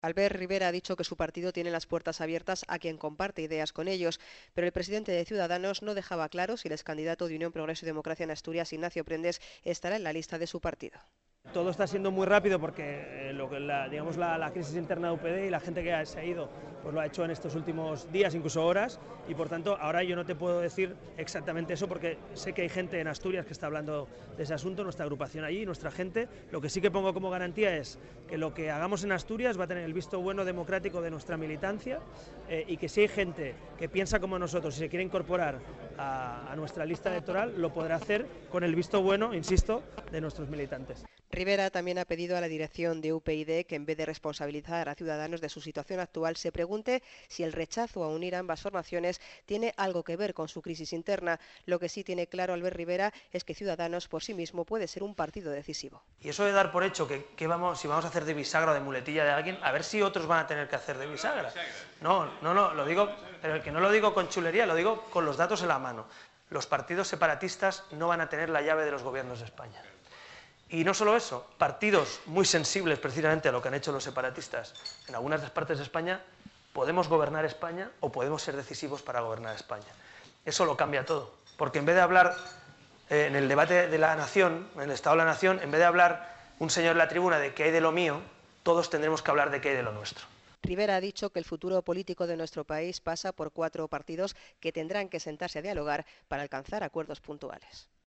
Albert Rivera ha dicho que su partido tiene las puertas abiertas a quien comparte ideas con ellos, pero el presidente de Ciudadanos no dejaba claro si el excandidato de Unión Progreso y Democracia en Asturias, Ignacio Prendes, estará en la lista de su partido. Todo está siendo muy rápido porque la crisis interna de UPD y la gente que se ha ido pues lo ha hecho en estos últimos días, incluso horas, y por tanto ahora yo no te puedo decir exactamente eso porque sé que hay gente en Asturias que está hablando de ese asunto, nuestra agrupación allí, nuestra gente. Lo que sí que pongo como garantía es que lo que hagamos en Asturias va a tener el visto bueno democrático de nuestra militancia y que si hay gente que piensa como nosotros y se quiere incorporar a nuestra lista electoral, lo podrá hacer con el visto bueno, insisto, de nuestros militantes. Rivera también ha pedido a la dirección de UPyD que en vez de responsabilizar a Ciudadanos de su situación actual, se pregunte si el rechazo a unir ambas formaciones tiene algo que ver con su crisis interna. Lo que sí tiene claro Albert Rivera es que Ciudadanos por sí mismo puede ser un partido decisivo. Y eso de dar por hecho que si vamos a hacer de bisagra o de muletilla de alguien, a ver si otros van a tener que hacer de bisagra. No, lo digo, pero que no lo digo con chulería, lo digo con los datos en la mano. Los partidos separatistas no van a tener la llave de los gobiernos de España. Y no solo eso, partidos muy sensibles precisamente a lo que han hecho los separatistas en algunas partes de España, podemos gobernar España o podemos ser decisivos para gobernar España. Eso lo cambia todo, porque en vez de hablar en el debate de la nación, en el Estado de la Nación, en vez de hablar un señor en la tribuna de qué hay de lo mío, todos tendremos que hablar de qué hay de lo nuestro. Rivera ha dicho que el futuro político de nuestro país pasa por 4 partidos que tendrán que sentarse a dialogar para alcanzar acuerdos puntuales.